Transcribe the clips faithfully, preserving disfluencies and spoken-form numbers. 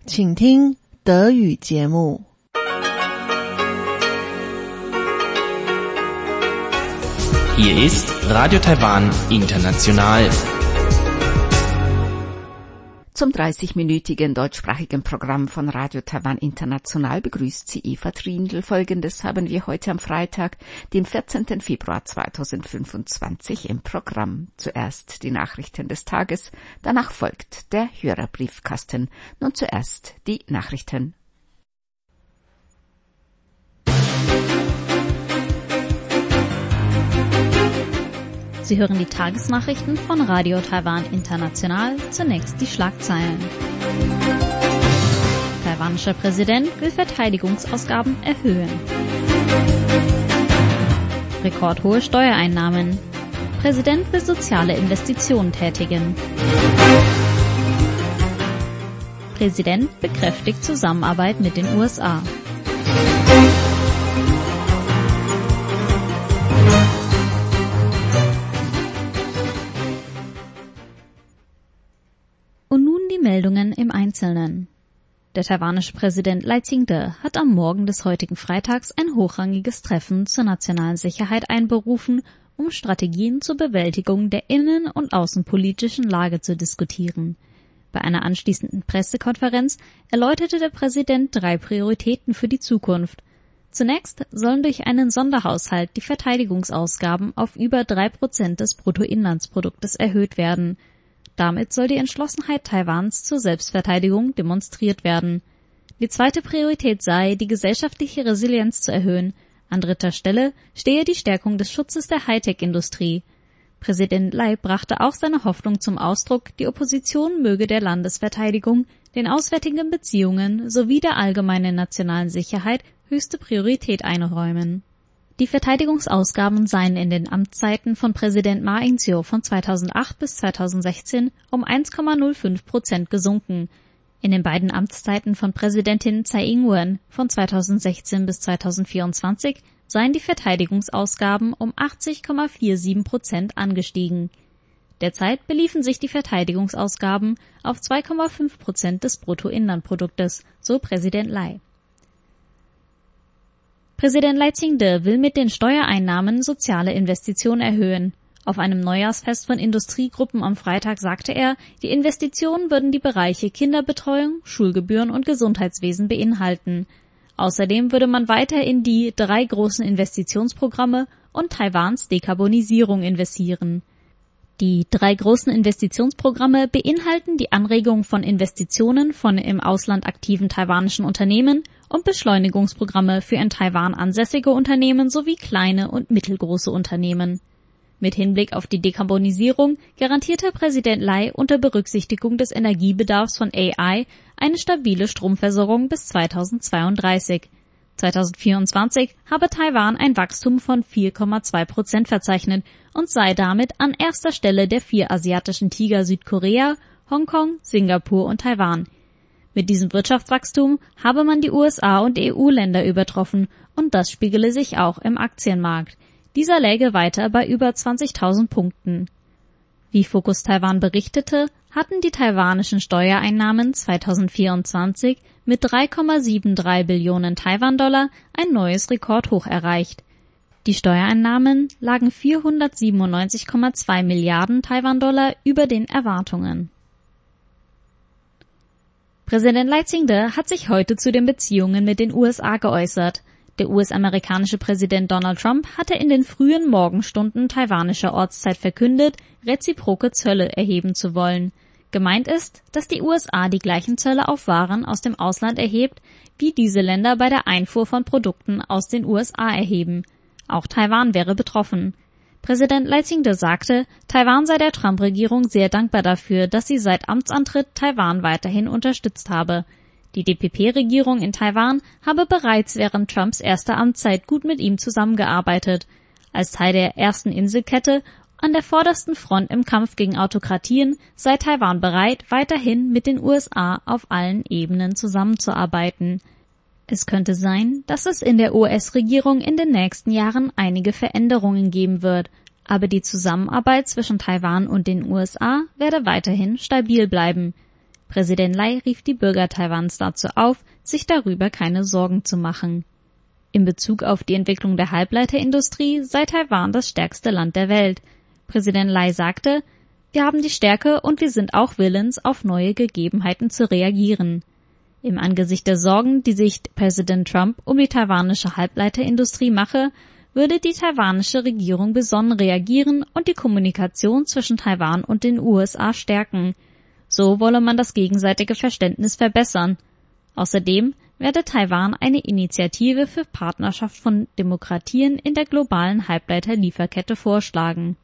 请听德语节目。 Hier ist Radio Taiwan International. Zum dreißigminütigen deutschsprachigen Programm von Radio Taiwan International begrüßt sie Eva Triendl. Folgendes haben wir heute am Freitag, dem vierzehnten Februar zweitausendfünfundzwanzig im Programm. Zuerst die Nachrichten des Tages, danach folgt der Hörerbriefkasten. Nun zuerst die Nachrichten. Sie hören die Tagesnachrichten von Radio Taiwan International. Zunächst die Schlagzeilen. Taiwanischer Präsident will Verteidigungsausgaben erhöhen. Rekordhohe Steuereinnahmen. Präsident will soziale Investitionen tätigen. Präsident bekräftigt Zusammenarbeit mit den U S A. Und nun die Meldungen im Einzelnen. Der taiwanische Präsident Lai Ching-te hat am Morgen des heutigen Freitags ein hochrangiges Treffen zur nationalen Sicherheit einberufen, um Strategien zur Bewältigung der innen- und außenpolitischen Lage zu diskutieren. Bei einer anschließenden Pressekonferenz erläuterte der Präsident drei Prioritäten für die Zukunft. Zunächst sollen durch einen Sonderhaushalt die Verteidigungsausgaben auf über drei Prozent des Bruttoinlandsproduktes erhöht werden. Damit soll die Entschlossenheit Taiwans zur Selbstverteidigung demonstriert werden. Die zweite Priorität sei, die gesellschaftliche Resilienz zu erhöhen. An dritter Stelle stehe die Stärkung des Schutzes der Hightech-Industrie. Präsident Lai brachte auch seine Hoffnung zum Ausdruck, die Opposition möge der Landesverteidigung, den auswärtigen Beziehungen sowie der allgemeinen nationalen Sicherheit höchste Priorität einräumen. Die Verteidigungsausgaben seien in den Amtszeiten von Präsident Ma Ying-jeou von zweitausendacht bis zweitausendsechzehn um eins Komma null fünf Prozent gesunken. In den beiden Amtszeiten von Präsidentin Tsai Ing-wen von zweitausendsechzehn bis zweitausendvierundzwanzig seien die Verteidigungsausgaben um achtzig Komma siebenundvierzig Prozent angestiegen. Derzeit beliefen sich die Verteidigungsausgaben auf zwei Komma fünf Prozent des Bruttoinlandproduktes, so Präsident Lai. Präsident Lai Ching-te will mit den Steuereinnahmen soziale Investitionen erhöhen. Auf einem Neujahrsfest von Industriegruppen am Freitag sagte er, die Investitionen würden die Bereiche Kinderbetreuung, Schulgebühren und Gesundheitswesen beinhalten. Außerdem würde man weiter in die drei großen Investitionsprogramme und Taiwans Dekarbonisierung investieren. Die drei großen Investitionsprogramme beinhalten die Anregung von Investitionen von im Ausland aktiven taiwanischen Unternehmen und Beschleunigungsprogramme für in Taiwan ansässige Unternehmen sowie kleine und mittelgroße Unternehmen. Mit Hinblick auf die Dekarbonisierung garantierte Präsident Lai unter Berücksichtigung des Energiebedarfs von A I eine stabile Stromversorgung bis zweitausendzweiunddreißig. zweitausendvierundzwanzig habe Taiwan ein Wachstum von vier Komma zwei Prozent verzeichnet und sei damit an erster Stelle der vier asiatischen Tiger Südkorea, Hongkong, Singapur und Taiwan. Mit diesem Wirtschaftswachstum habe man die U S A und E U-Länder übertroffen und das spiegele sich auch im Aktienmarkt. Dieser läge weiter bei über zwanzigtausend Punkten. Wie Focus Taiwan berichtete, hatten die taiwanischen Steuereinnahmen zweitausendvierundzwanzig mit drei Komma dreiundsiebzig Billionen Taiwan-Dollar ein neues Rekordhoch erreicht. Die Steuereinnahmen lagen vierhundertsiebenundneunzig Komma zwei Milliarden Taiwan-Dollar über den Erwartungen. Präsident Lai Ching-te hat sich heute zu den Beziehungen mit den U S A geäußert. Der U S-amerikanische Präsident Donald Trump hatte in den frühen Morgenstunden taiwanischer Ortszeit verkündet, reziproke Zölle erheben zu wollen. Gemeint ist, dass die U S A die gleichen Zölle auf Waren aus dem Ausland erhebt, wie diese Länder bei der Einfuhr von Produkten aus den U S A erheben. Auch Taiwan wäre betroffen. Präsident Lai Ching-te sagte, Taiwan sei der Trump-Regierung sehr dankbar dafür, dass sie seit Amtsantritt Taiwan weiterhin unterstützt habe. Die D P P-Regierung in Taiwan habe bereits während Trumps erster Amtszeit gut mit ihm zusammengearbeitet. Als Teil der ersten Inselkette an der vordersten Front im Kampf gegen Autokratien sei Taiwan bereit, weiterhin mit den U S A auf allen Ebenen zusammenzuarbeiten. Es könnte sein, dass es in der U S-Regierung in den nächsten Jahren einige Veränderungen geben wird, aber die Zusammenarbeit zwischen Taiwan und den U S A werde weiterhin stabil bleiben. Präsident Lai rief die Bürger Taiwans dazu auf, sich darüber keine Sorgen zu machen. In Bezug auf die Entwicklung der Halbleiterindustrie sei Taiwan das stärkste Land der Welt. Präsident Lai sagte, wir haben die Stärke und wir sind auch willens, auf neue Gegebenheiten zu reagieren. Im Angesicht der Sorgen, die sich Präsident Trump um die taiwanische Halbleiterindustrie mache, würde die taiwanische Regierung besonnen reagieren und die Kommunikation zwischen Taiwan und den U S A stärken. So wolle man das gegenseitige Verständnis verbessern. Außerdem werde Taiwan eine Initiative für Partnerschaft von Demokratien in der globalen Halbleiterlieferkette vorschlagen.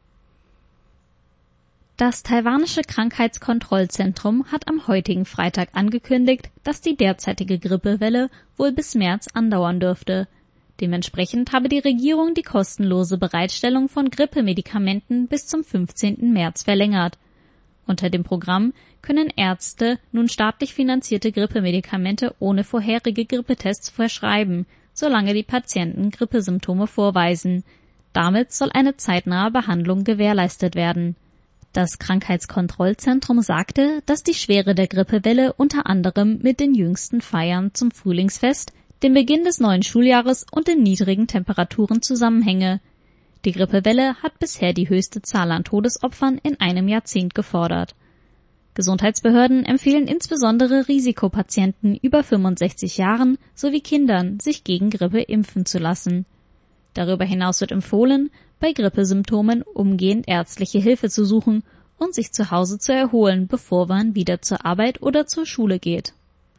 Das taiwanische Krankheitskontrollzentrum hat am heutigen Freitag angekündigt, dass die derzeitige Grippewelle wohl bis März andauern dürfte. Dementsprechend habe die Regierung die kostenlose Bereitstellung von Grippemedikamenten bis zum fünfzehnten März verlängert. Unter dem Programm können Ärzte nun staatlich finanzierte Grippemedikamente ohne vorherige Grippetests verschreiben, solange die Patienten Grippesymptome vorweisen. Damit soll eine zeitnahe Behandlung gewährleistet werden. Das Krankheitskontrollzentrum sagte, dass die Schwere der Grippewelle unter anderem mit den jüngsten Feiern zum Frühlingsfest, dem Beginn des neuen Schuljahres und den niedrigen Temperaturen zusammenhänge. Die Grippewelle hat bisher die höchste Zahl an Todesopfern in einem Jahrzehnt gefordert. Gesundheitsbehörden empfehlen insbesondere Risikopatienten über fünfundsechzig Jahren sowie Kindern, sich gegen Grippe impfen zu lassen. Darüber hinaus wird empfohlen, bei Grippesymptomen umgehend ärztliche Hilfe zu suchen und sich zu Hause zu erholen, bevor man wieder zur Arbeit oder zur Schule geht.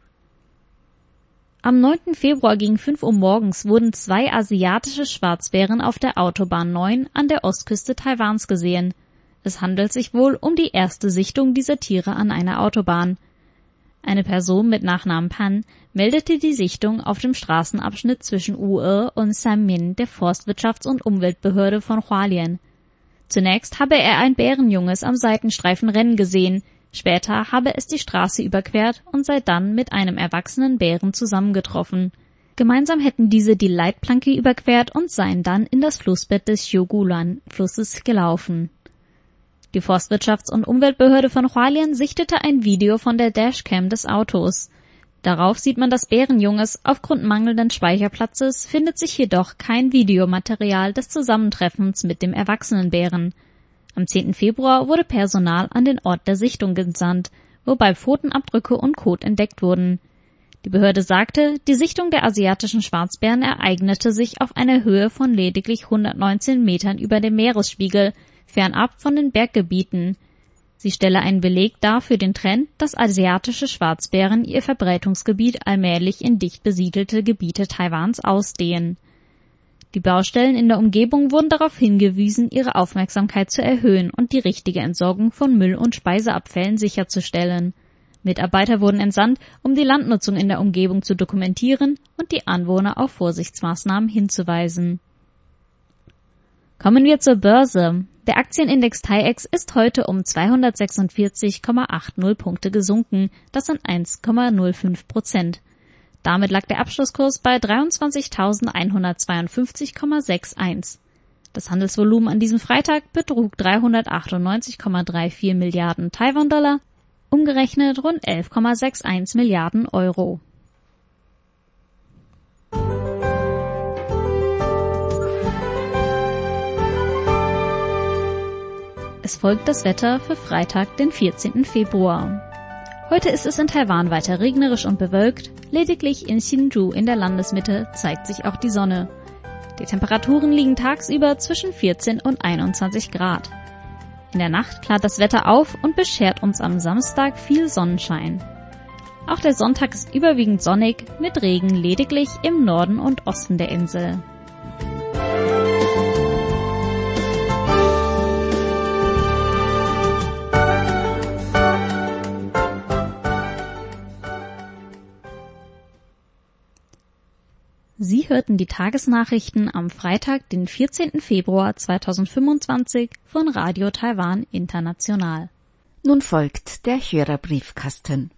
Am neunten Februar gegen fünf Uhr morgens wurden zwei asiatische Schwarzbären auf der Autobahn neun an der Ostküste Taiwans gesehen. Es handelt sich wohl um die erste Sichtung dieser Tiere an einer Autobahn. Eine Person mit Nachnamen Pan meldete die Sichtung auf dem Straßenabschnitt zwischen U'e und Sanmin der Forstwirtschafts- und Umweltbehörde von Hualien. Zunächst habe er ein Bärenjunges am Seitenstreifen rennen gesehen, später habe es die Straße überquert und sei dann mit einem erwachsenen Bären zusammengetroffen. Gemeinsam hätten diese die Leitplanke überquert und seien dann in das Flussbett des Xiugulan-Flusses gelaufen. Die Forstwirtschafts- und Umweltbehörde von Hualien sichtete ein Video von der Dashcam des Autos. Darauf sieht man das Bärenjunges, aufgrund mangelnden Speicherplatzes findet sich jedoch kein Videomaterial des Zusammentreffens mit dem erwachsenen Bären. Am zehnten Februar wurde Personal an den Ort der Sichtung gesandt, wobei Pfotenabdrücke und Kot entdeckt wurden. Die Behörde sagte, die Sichtung der asiatischen Schwarzbären ereignete sich auf einer Höhe von lediglich hundertneunzehn Metern über dem Meeresspiegel, fernab von den Berggebieten. Sie stelle einen Beleg dar für den Trend, dass asiatische Schwarzbären ihr Verbreitungsgebiet allmählich in dicht besiedelte Gebiete Taiwans ausdehnen. Die Baustellen in der Umgebung wurden darauf hingewiesen, ihre Aufmerksamkeit zu erhöhen und die richtige Entsorgung von Müll- und Speiseabfällen sicherzustellen. Mitarbeiter wurden entsandt, um die Landnutzung in der Umgebung zu dokumentieren und die Anwohner auf Vorsichtsmaßnahmen hinzuweisen. Kommen wir zur Börse. Der Aktienindex TAIEX ist heute um zweihundertsechsundvierzig Komma achtzig Punkte gesunken, das sind eins Komma null fünf Prozent. Damit lag der Abschlusskurs bei dreiundzwanzigtausendeinhundertzweiundfünfzig Komma einundsechzig. Das Handelsvolumen an diesem Freitag betrug dreihundertachtundneunzig Komma vierunddreißig Milliarden Taiwan-Dollar, umgerechnet rund elf Komma einundsechzig Milliarden Euro. Es folgt das Wetter für Freitag, den vierzehnten Februar. Heute ist es in Taiwan weiter regnerisch und bewölkt, lediglich in Hsinchu in der Landesmitte zeigt sich auch die Sonne. Die Temperaturen liegen tagsüber zwischen vierzehn und einundzwanzig Grad. In der Nacht klart das Wetter auf und beschert uns am Samstag viel Sonnenschein. Auch der Sonntag ist überwiegend sonnig, mit Regen lediglich im Norden und Osten der Insel. Sie hörten die Tagesnachrichten am Freitag, den vierzehnten Februar zweitausendfünfundzwanzig von Radio Taiwan International. Nun folgt der Hörerbriefkasten.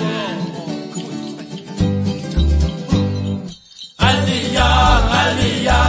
Aliyah, Aliyah.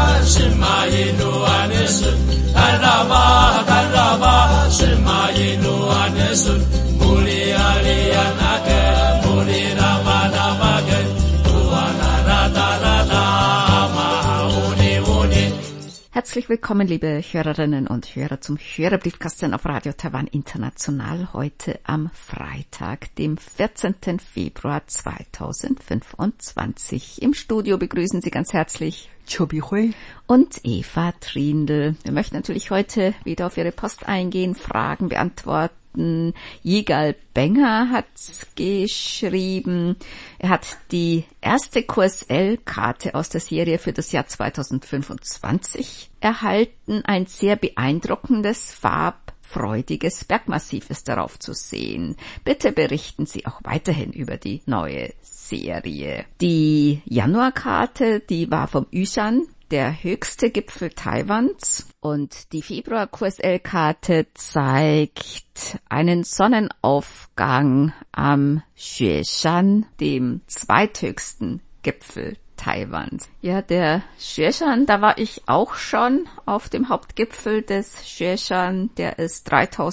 Herzlich willkommen, liebe Hörerinnen und Hörer, zum Hörerbriefkasten auf Radio Taiwan International heute am Freitag, dem vierzehnten Februar zweitausendfünfundzwanzig. Im Studio begrüßen Sie ganz herzlich Chobi Hui und Eva Trindl. Wir möchten natürlich heute wieder auf Ihre Post eingehen, Fragen beantworten. Jigal Benger hat geschrieben, er hat die erste Q S L-Karte aus der Serie für das Jahr zweitausendfünfundzwanzig erhalten. Ein sehr beeindruckendes, farbfreudiges Bergmassiv ist darauf zu sehen. Bitte berichten Sie auch weiterhin über die neue Serie. Die Januarkarte, die war vom Yushan, der höchste Gipfel Taiwans, und die Februar-Q S L-Karte zeigt einen Sonnenaufgang am Xueshan, dem zweithöchsten Gipfel Taiwans. Ja, der Xueshan, da war ich auch schon auf dem Hauptgipfel des Xueshan, der ist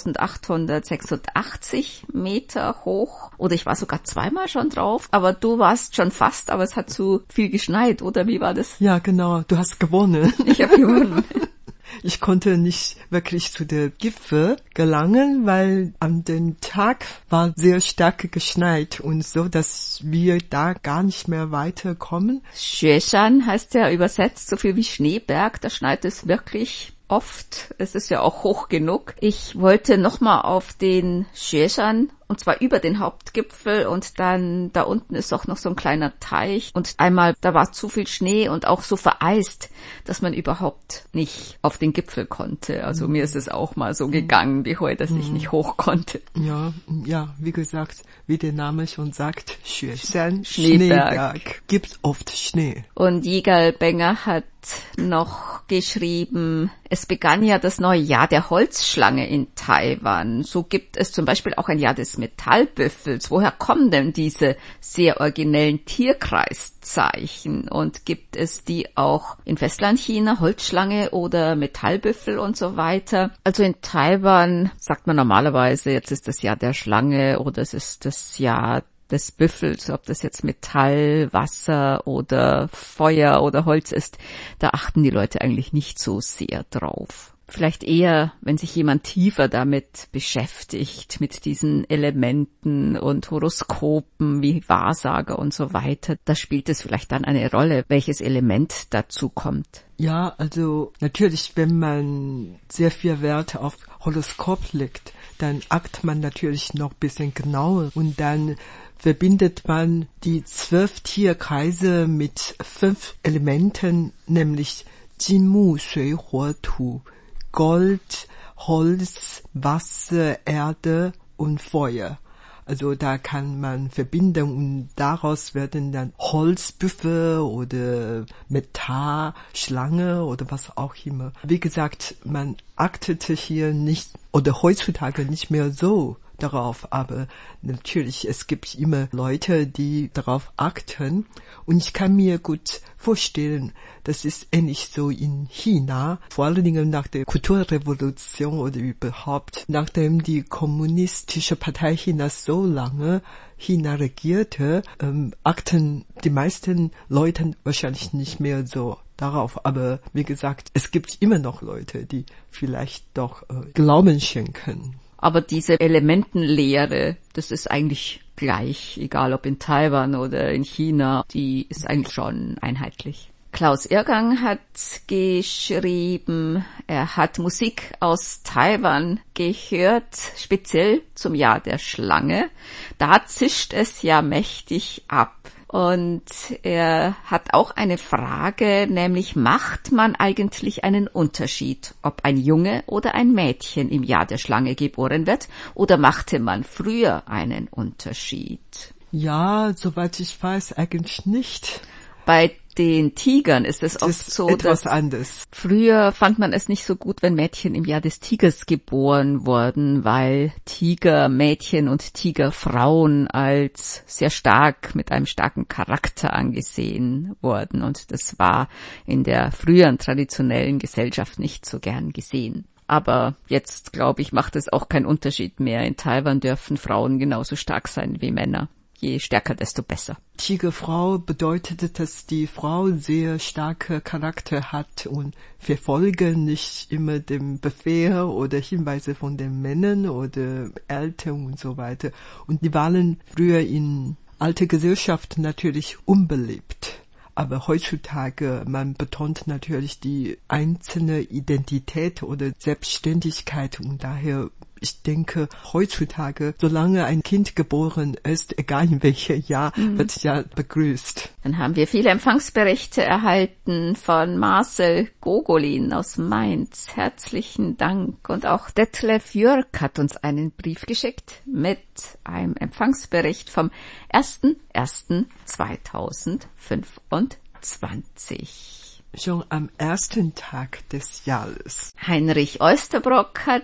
dreitausendachthundertsechsundachtzig Meter hoch, oder ich war sogar zweimal schon drauf, aber du warst schon fast, aber es hat zu viel geschneit, oder wie war das? Ja, genau, du hast gewonnen. Ich habe gewonnen. Ich konnte nicht wirklich zu der Gipfel gelangen, weil an dem Tag war sehr stark geschneit und so, dass wir da gar nicht mehr weiterkommen. Xueshan heißt ja übersetzt so viel wie Schneeberg, da schneit es wirklich oft. Es ist ja auch hoch genug. Ich wollte nochmal auf den Xueshan, und zwar über den Hauptgipfel, und dann da unten ist auch noch so ein kleiner Teich, und einmal, da war zu viel Schnee und auch so vereist, dass man überhaupt nicht auf den Gipfel konnte. Also mhm. mir ist es auch mal so gegangen wie heute, dass mhm. ich nicht hoch konnte. Ja, ja, wie gesagt, wie der Name schon sagt, Xueshan, Schneeberg. Schneeberg, gibt's oft Schnee. Und Jigal Benger hat noch geschrieben, es begann ja das neue Jahr der Holzschlange in Taiwan. So gibt es zum Beispiel auch ein Jahr des Metallbüffels. Woher kommen denn diese sehr originellen Tierkreiszeichen? Und gibt es die auch in Festlandchina, Holzschlange oder Metallbüffel und so weiter? Also in Taiwan sagt man normalerweise, jetzt ist das Jahr der Schlange oder es ist das Jahr des Büffels, ob das jetzt Metall, Wasser oder Feuer oder Holz ist, da achten die Leute eigentlich nicht so sehr drauf. Vielleicht eher, wenn sich jemand tiefer damit beschäftigt, mit diesen Elementen und Horoskopen wie Wahrsager und so weiter, da spielt es vielleicht dann eine Rolle, welches Element dazu kommt. Ja, also natürlich, wenn man sehr viel Wert auf Horoskop legt, dann achtet man natürlich noch ein bisschen genauer und dann verbindet man die zwölf Tierkreise mit fünf Elementen, nämlich Jin, Mu, Shui, Huo, Tu, Gold, Holz, Wasser, Erde und Feuer. Also da kann man verbinden und daraus werden dann Holzbüffel oder Metall, Schlange oder was auch immer. Wie gesagt, man achtete hier nicht oder heutzutage nicht mehr so darauf, aber natürlich, es gibt immer Leute, die darauf achten und ich kann mir gut vorstellen, das ist ähnlich so in China, vor allen Dingen nach der Kulturrevolution oder überhaupt, nachdem die kommunistische Partei Chinas so lange China regierte, ähm, achten die meisten Leute wahrscheinlich nicht mehr so darauf, aber wie gesagt, es gibt immer noch Leute, die vielleicht doch äh, Glauben schenken. Aber diese Elementenlehre, das ist eigentlich gleich, egal ob in Taiwan oder in China, die ist eigentlich schon einheitlich. Klaus Irrgang hat geschrieben, er hat Musik aus Taiwan gehört, speziell zum Jahr der Schlange. Da zischt es ja mächtig ab. Und er hat auch eine Frage, nämlich macht man eigentlich einen Unterschied, ob ein Junge oder ein Mädchen im Jahr der Schlange geboren wird, oder machte man früher einen Unterschied? Ja, soweit ich weiß, eigentlich nicht. Bei den Tigern ist es das oft ist so, etwas dass anders. Früher fand man es nicht so gut, wenn Mädchen im Jahr des Tigers geboren wurden, weil Tigermädchen und Tigerfrauen als sehr stark mit einem starken Charakter angesehen wurden. Und das war in der früheren traditionellen Gesellschaft nicht so gern gesehen. Aber jetzt, glaube ich, macht es auch keinen Unterschied mehr. In Taiwan dürfen Frauen genauso stark sein wie Männer. Je stärker, desto besser. Tigerfrau bedeutet, dass die Frau sehr starke Charakter hat und verfolge nicht immer den Befehl oder Hinweise von den Männern oder Eltern und so weiter. Und die waren früher in alter Gesellschaft natürlich unbeliebt. Aber heutzutage, man betont natürlich die einzelne Identität oder Selbstständigkeit und daher, ich denke, heutzutage, solange ein Kind geboren ist, egal in welchem Jahr, mhm. wird ja begrüßt. Dann haben wir viele Empfangsberichte erhalten von Marcel Gogolin aus Mainz. Herzlichen Dank. Und auch Detlef Jörg hat uns einen Brief geschickt mit einem Empfangsbericht vom ersten ersten zweitausendfünfundzwanzig. Schon am ersten Tag des Jahres. Heinrich Oesterbrock hat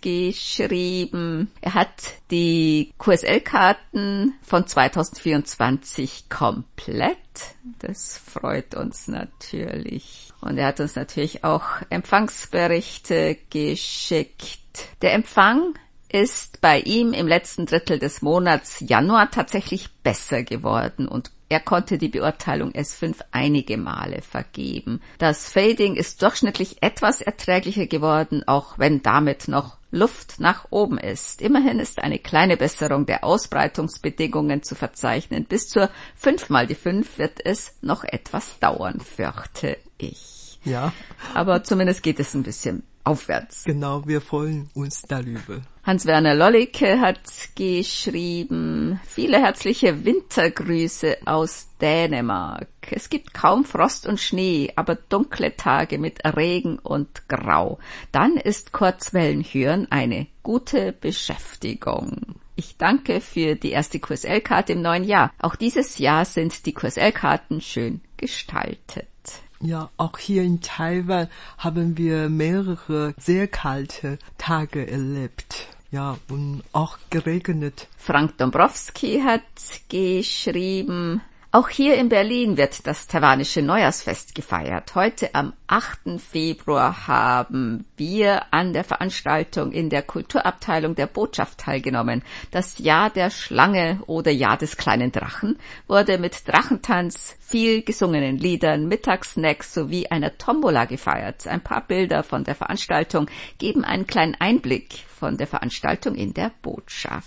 geschrieben, er hat die Q S L-Karten von zweitausendvierundzwanzig komplett. Das freut uns natürlich. Und er hat uns natürlich auch Empfangsberichte geschickt. Der Empfang ist bei ihm im letzten Drittel des Monats Januar tatsächlich besser geworden und er konnte die Beurteilung S fünf einige Male vergeben. Das Fading ist durchschnittlich etwas erträglicher geworden, auch wenn damit noch Luft nach oben ist. Immerhin ist eine kleine Besserung der Ausbreitungsbedingungen zu verzeichnen. Bis zur fünf mal die fünf wird es noch etwas dauern, fürchte ich. Ja. Aber zumindest geht es ein bisschen aufwärts. Genau, wir freuen uns darüber. Hans-Werner Lollicke hat geschrieben, viele herzliche Wintergrüße aus Dänemark. Es gibt kaum Frost und Schnee, aber dunkle Tage mit Regen und Grau. Dann ist Kurzwellenhören eine gute Beschäftigung. Ich danke für die erste Q S L-Karte im neuen Jahr. Auch dieses Jahr sind die Q S L-Karten schön gestaltet. Ja, auch hier in Taiwan haben wir mehrere sehr kalte Tage erlebt. Ja, und auch geregnet. Frank Dombrowski hat geschrieben, auch hier in Berlin wird das taiwanische Neujahrsfest gefeiert. Heute am achten Februar haben wir an der Veranstaltung in der Kulturabteilung der Botschaft teilgenommen. Das Jahr der Schlange oder Jahr des kleinen Drachen wurde mit Drachentanz, viel gesungenen Liedern, Mittagssnacks sowie einer Tombola gefeiert. Ein paar Bilder von der Veranstaltung geben einen kleinen Einblick von der Veranstaltung in der Botschaft.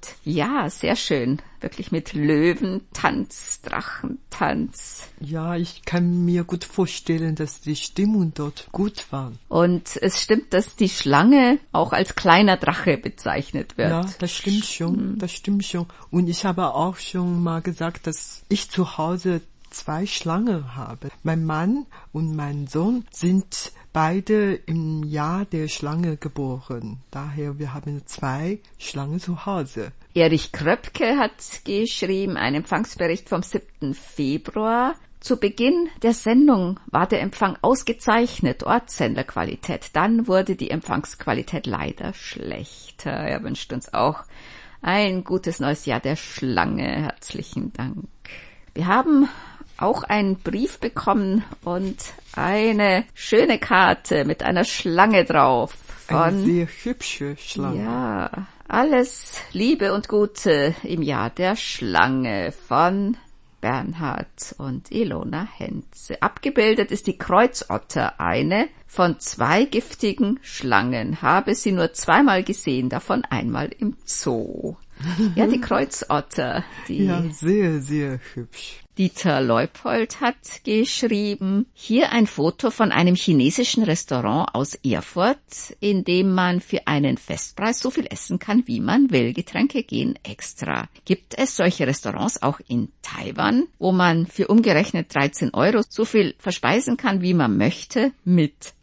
Ja, sehr schön. Wirklich mit Löwentanz, Drachentanz. Ja, ich kann mir gut vorstellen, dass die Stimmung dort gut war. Und es stimmt, dass die Schlange auch als kleiner Drache bezeichnet wird. Ja, das stimmt schon, das stimmt schon. Und ich habe auch schon mal gesagt, dass ich zu Hause zwei Schlangen habe. Mein Mann und mein Sohn sind beide im Jahr der Schlange geboren. Daher, wir haben zwei Schlangen zu Hause. Erich Kröpke hat geschrieben, ein Empfangsbericht vom siebten Februar. Zu Beginn der Sendung war der Empfang ausgezeichnet, Ortssenderqualität. Dann wurde die Empfangsqualität leider schlechter. Er wünscht uns auch ein gutes neues Jahr der Schlange. Herzlichen Dank. Wir haben auch einen Brief bekommen und eine schöne Karte mit einer Schlange drauf. Von, eine sehr hübsche Schlange. Ja, alles Liebe und Gute im Jahr der Schlange von Bernhard und Ilona Henze. Abgebildet ist die Kreuzotter, eine von zwei giftigen Schlangen. Habe sie nur zweimal gesehen, davon einmal im Zoo. Ja, die Kreuzotter. Die ja, sehr, sehr hübsch. Dieter Leupold hat geschrieben, hier ein Foto von einem chinesischen Restaurant aus Erfurt, in dem man für einen Festpreis so viel essen kann, wie man will. Getränke gehen extra. Gibt es solche Restaurants auch in Taiwan, wo man für umgerechnet dreizehn Euro so viel verspeisen kann, wie man möchte, mit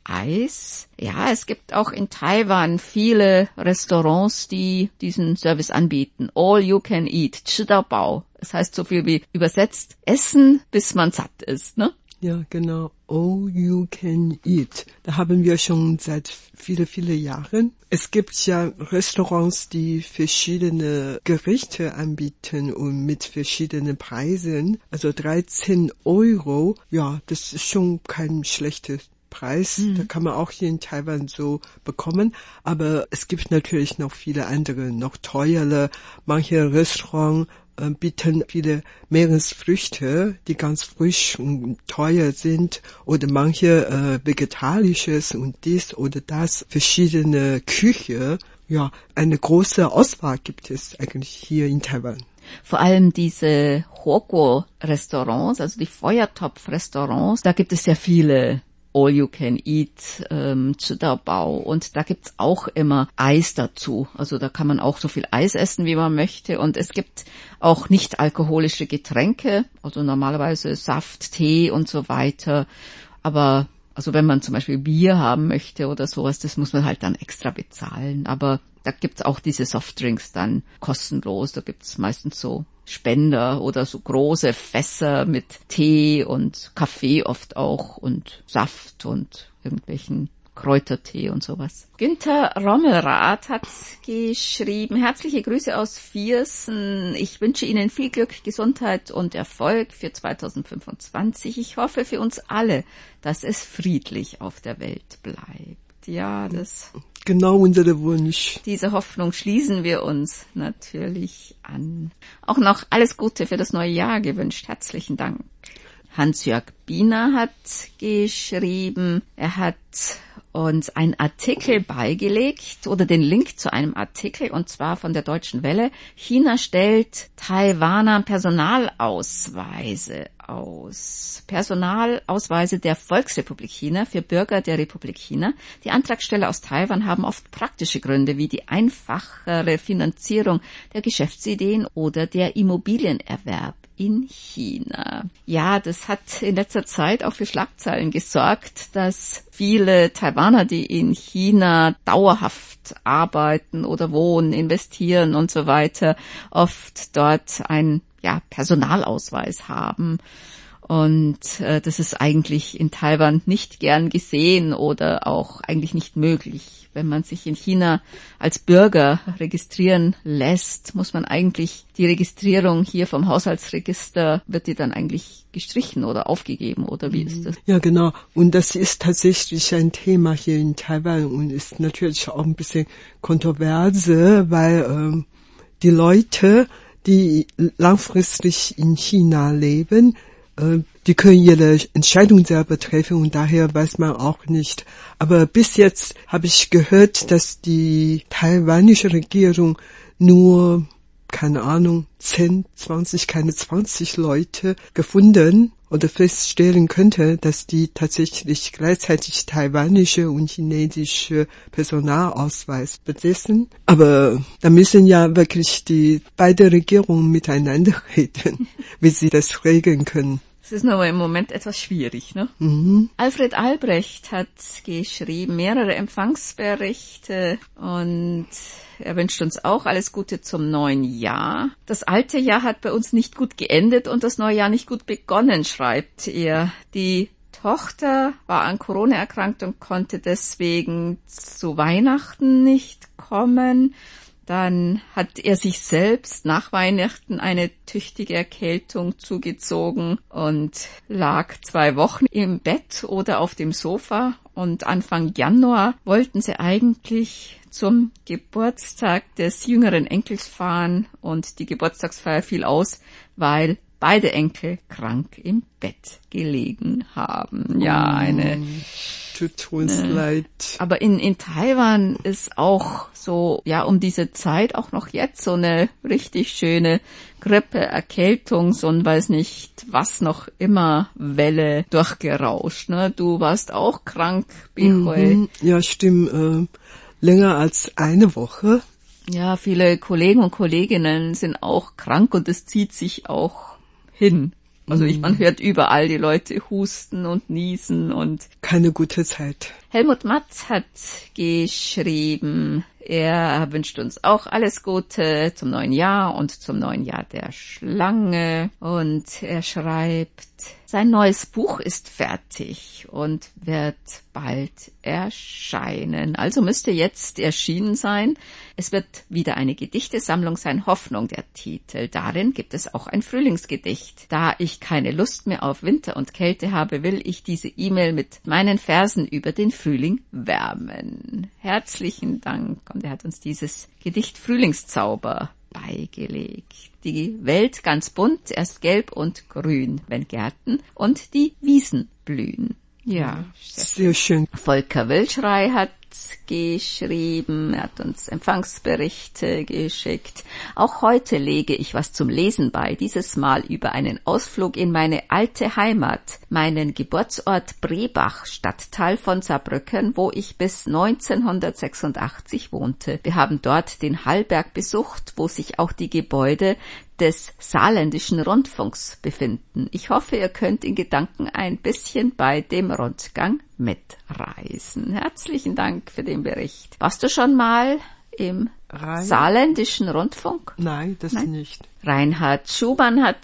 Eis. Ja, es gibt auch in Taiwan viele Restaurants, die diesen Service anbieten. All you can eat, 吃到饱. Das heißt so viel wie übersetzt, essen, bis man satt ist, ne? Ja, genau. All you can eat. Da haben wir schon seit viele, viele Jahren. Es gibt ja Restaurants, die verschiedene Gerichte anbieten und mit verschiedenen Preisen. Also dreizehn Euro. Ja, das ist schon kein schlechtes Preis. Mhm. Da kann man auch hier in Taiwan so bekommen. Aber es gibt natürlich noch viele andere, noch teure. Manche Restaurants bieten viele Meeresfrüchte, die ganz frisch und teuer sind, oder manche äh, vegetarisches und dies oder das, verschiedene Küche. Ja, eine große Auswahl gibt es eigentlich hier in Taiwan. Vor allem diese Huoguo-Restaurants, also die Feuertopf-Restaurants, da gibt es ja viele All you can eat, ähm, 吃到饱, und da gibt's auch immer Eis dazu. Also da kann man auch so viel Eis essen, wie man möchte, und es gibt auch nicht alkoholische Getränke, also normalerweise Saft, Tee und so weiter. Aber also wenn man zum Beispiel Bier haben möchte oder sowas, das muss man halt dann extra bezahlen. Aber da gibt's auch diese Softdrinks dann kostenlos. Da gibt's meistens so Spender oder so große Fässer mit Tee und Kaffee oft auch und Saft und irgendwelchen Kräutertee und sowas. Günther Rommelrath hat geschrieben, herzliche Grüße aus Viersen. Ich wünsche Ihnen viel Glück, Gesundheit und Erfolg für zweitausendfünfundzwanzig. Ich hoffe für uns alle, dass es friedlich auf der Welt bleibt. Ja, das... Genau unsere Wunsch. Diese Hoffnung schließen wir uns natürlich an. Auch noch alles Gute für das neue Jahr gewünscht. Herzlichen Dank. Hans-Jörg Biener hat geschrieben, er hat uns einen Artikel beigelegt oder den Link zu einem Artikel, und zwar von der Deutschen Welle. China stellt Taiwaner Personalausweise aus. Personalausweise der Volksrepublik China für Bürger der Republik China. Die Antragsteller aus Taiwan haben oft praktische Gründe wie die einfachere Finanzierung der Geschäftsideen oder der Immobilienerwerb in China. Ja, das hat in letzter Zeit auch für Schlagzeilen gesorgt, dass viele Taiwaner, die in China dauerhaft arbeiten oder wohnen, investieren und so weiter, oft dort ein ja, Personalausweis haben. Und äh, das ist eigentlich in Taiwan nicht gern gesehen oder auch eigentlich nicht möglich. Wenn man sich in China als Bürger registrieren lässt, muss man eigentlich die Registrierung hier vom Haushaltsregister, wird die dann eigentlich gestrichen oder aufgegeben, oder wie ist das? Ja, genau. Und das ist tatsächlich ein Thema hier in Taiwan und ist natürlich auch ein bisschen kontroverse, weil ähm, die Leute, die langfristig in China leben, die können ihre Entscheidung selber treffen und daher weiß man auch nicht. Aber bis jetzt habe ich gehört, dass die taiwanische Regierung nur, keine Ahnung, zehn, zwanzig, keine zwanzig Leute gefunden oder feststellen könnte, dass die tatsächlich gleichzeitig taiwanische und chinesische Personalausweis besitzen. Aber da müssen ja wirklich die beide Regierungen miteinander reden, wie sie das regeln können. Es ist nur im Moment etwas schwierig, ne? Mhm. Alfred Albrecht hat geschrieben, mehrere Empfangsberichte, und er wünscht uns auch alles Gute zum neuen Jahr. Das alte Jahr hat bei uns nicht gut geendet und das neue Jahr nicht gut begonnen, schreibt er. Die Tochter war an Corona erkrankt und konnte deswegen zu Weihnachten nicht kommen. Dann hat er sich selbst nach Weihnachten eine tüchtige Erkältung zugezogen und lag zwei Wochen im Bett oder auf dem Sofa. Und Anfang Januar wollten sie eigentlich zum Geburtstag des jüngeren Enkels fahren, und die Geburtstagsfeier fiel aus, weil beide Enkel krank im Bett gelegen haben. Ja, eine... Tut uns äh, leid. Aber in, in Taiwan ist auch so, ja, um diese Zeit, auch noch jetzt, so eine richtig schöne Grippe, Erkältung, so ein weiß nicht was noch immer Welle durchgerauscht. Ne? Du warst auch krank, Bihui. Mhm, ja, stimmt. Äh, länger als eine Woche. Ja, viele Kollegen und Kolleginnen sind auch krank und es zieht sich auch hin. Also ich, man hört überall die Leute husten und niesen und... Keine gute Zeit. Helmut Matz hat geschrieben, er wünscht uns auch alles Gute zum neuen Jahr und zum neuen Jahr der Schlange. Und er schreibt, sein neues Buch ist fertig und wird bald erscheinen. Also müsste jetzt erschienen sein. Es wird wieder eine Gedichtesammlung sein, Hoffnung der Titel. Darin gibt es auch ein Frühlingsgedicht. Da ich keine Lust mehr auf Winter und Kälte habe, will ich diese E-Mail mit meinen Versen über den Frühling wärmen. Herzlichen Dank. Und er hat uns dieses Gedicht Frühlingszauber beigelegt. Die Welt ganz bunt, erst gelb und grün, wenn Gärten und die Wiesen blühen. Ja, sehr schön. Volker Wilschrei hat geschrieben, er hat uns Empfangsberichte geschickt. Auch heute lege ich was zum Lesen bei, dieses Mal über einen Ausflug in meine alte Heimat, meinen Geburtsort Brebach, Stadtteil von Saarbrücken, wo ich bis neunzehnhundertsechsundachtzig wohnte. Wir haben dort den Hallberg besucht, wo sich auch die Gebäude des Saarländischen Rundfunks befinden. Ich hoffe, ihr könnt in Gedanken ein bisschen bei dem Rundgang mitreisen. Herzlichen Dank für den Bericht. Warst du schon mal im Rein? Saarländischen Rundfunk? Nein, das Nein? nicht. Reinhard Schumann hat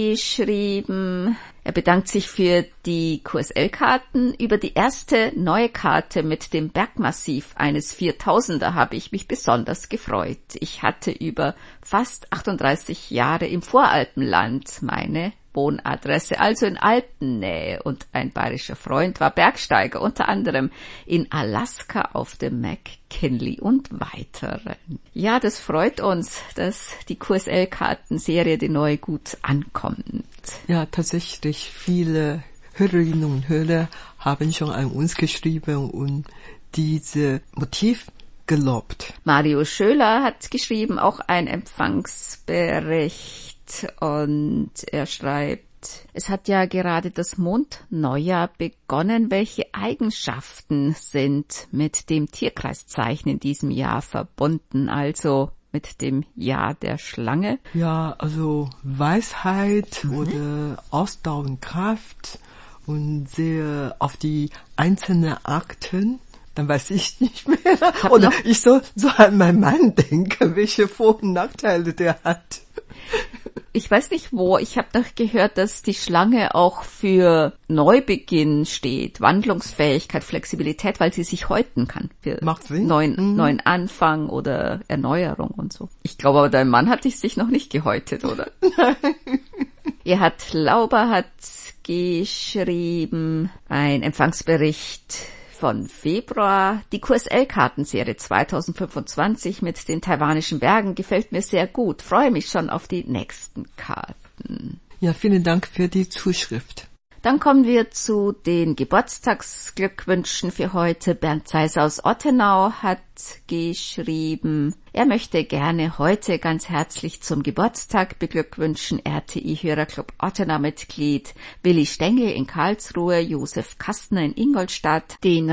geschrieben, er bedankt sich für die Q S L-Karten. Über die erste neue Karte mit dem Bergmassiv eines viertausender habe ich mich besonders gefreut. Ich hatte über fast achtunddreißig Jahre im Voralpenland meine Wohnadresse, also in Alpennähe, und ein bayerischer Freund war Bergsteiger, unter anderem in Alaska auf dem McKinley und weiteren. Ja, das freut uns, dass die Q S L-Kartenserie, die neue, gut ankommt. Ja, tatsächlich, viele Hörerinnen und Hörer haben schon an uns geschrieben und diese Motiv gelobt. Mario Schöler hat geschrieben, auch ein Empfangsbericht. Und er schreibt, es hat ja gerade das Mondneujahr begonnen. Welche Eigenschaften sind mit dem Tierkreiszeichen in diesem Jahr verbunden, also mit dem Jahr der Schlange? Ja, also Weisheit mhm. oder Ausdauer und Kraft und sehr auf die einzelnen Akten. Dann weiß ich nicht mehr. Hab oder noch? Ich soll so an meinen Mann denken, welche Vor- und Nachteile der hat. Ich weiß nicht wo, ich habe doch gehört, dass die Schlange auch für Neubeginn steht, Wandlungsfähigkeit, Flexibilität, weil sie sich häuten kann für Macht Sinn. Neuen, mhm. neuen Anfang oder Erneuerung und so. Ich glaube aber, dein Mann hat sich noch nicht gehäutet, oder? Nein. Erhard Lauber hat geschrieben, ein Empfangsbericht von Februar. Die Q S L-Kartenserie zweitausendfünfundzwanzig mit den taiwanischen Bergen gefällt mir sehr gut. Freue mich schon auf die nächsten Karten. Ja, vielen Dank für die Zuschrift. Dann kommen wir zu den Geburtstagsglückwünschen für heute. Bernd Zeiss aus Ottenau hat geschrieben, er möchte gerne heute ganz herzlich zum Geburtstag beglückwünschen R T I-Hörerclub Ottenau-Mitglied Willi Stengel in Karlsruhe, Josef Kastner in Ingolstadt, den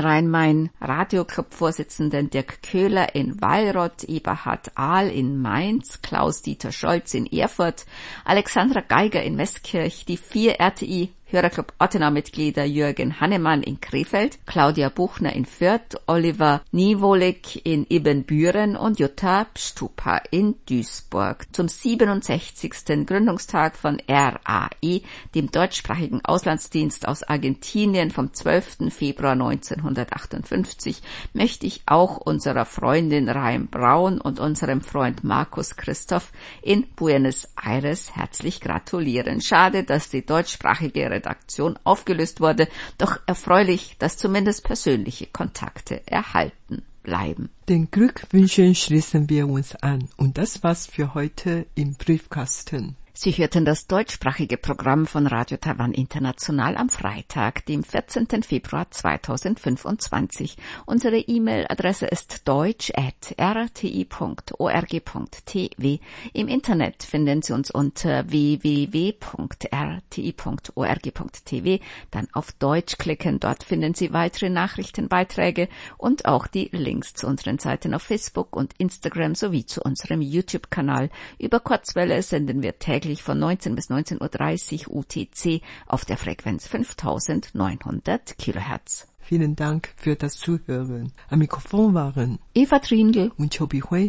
Rhein-Main-Radio-Club-Vorsitzenden Dirk Köhler in Wallrott, Eberhard Ahl in Mainz, Klaus-Dieter Scholz in Erfurt, Alexandra Geiger in Meßkirch, die vier R T I Hörerclub Ottenau-Mitglieder Jürgen Hannemann in Krefeld, Claudia Buchner in Fürth, Oliver Niewolik in Ibbenbüren und Jutta Pstupa in Duisburg. Zum siebenundsechzigsten Gründungstag von R A E, dem deutschsprachigen Auslandsdienst aus Argentinien vom zwölften Februar neunzehnhundertachtundfünfzig, möchte ich auch unserer Freundin Raim Braun und unserem Freund Markus Christoph in Buenos Aires herzlich gratulieren. Schade, dass die deutschsprachige Redaktion aufgelöst wurde, doch erfreulich, dass zumindest persönliche Kontakte erhalten bleiben. Den Glückwünschen schließen wir uns an. Und das war's für heute im Briefkasten. Sie hörten das deutschsprachige Programm von Radio Taiwan International am Freitag, dem vierzehnten Februar zweitausendfünfundzwanzig. Unsere E-Mail-Adresse ist deutsch at r t i punkt org punkt t w. Im Internet finden Sie uns unter w w w punkt r t i punkt org punkt t w. Dann auf Deutsch klicken, dort finden Sie weitere Nachrichtenbeiträge und auch die Links zu unseren Seiten auf Facebook und Instagram sowie zu unserem YouTube-Kanal. Über Kurzwelle senden wir täglich täglich von neunzehn bis neunzehn Uhr dreißig U T C auf der Frequenz fünftausendneunhundert Kilohertz. Vielen Dank für das Zuhören. Am Mikrofon waren Eva Trindl und Chobi Hui.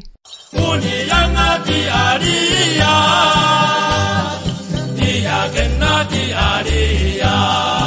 Dia